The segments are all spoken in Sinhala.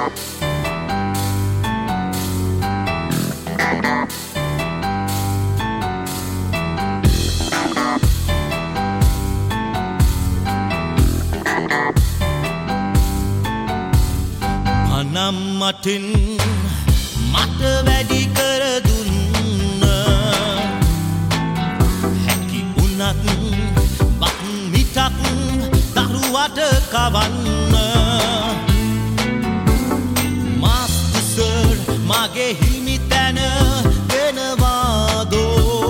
Panam matin mata වැඩි කර දුන්න හැකි උනත් බත් මිටක් දරුවට කවන්න මාස්ටර් සර් මගේ හිමි තැන වෙනවාදෝ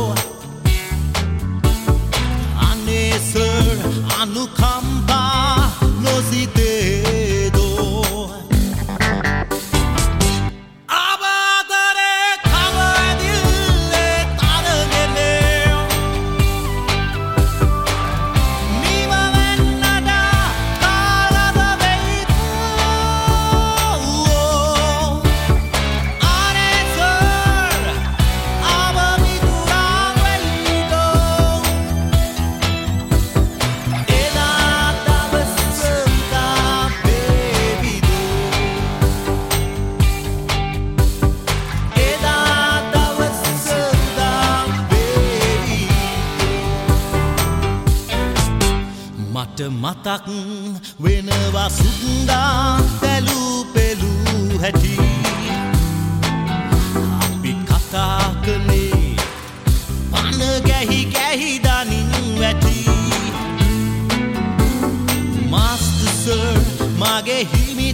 අනේ සර් අනුකම්පා නොසිතේදෝ මට මතක් වෙනවා සුද්දා තැලු පෙළු හැටි අපි කතා කළේ පන ගැහි ගැහි දනින් වැටි මාස්ටර් සර් මගේ හිමි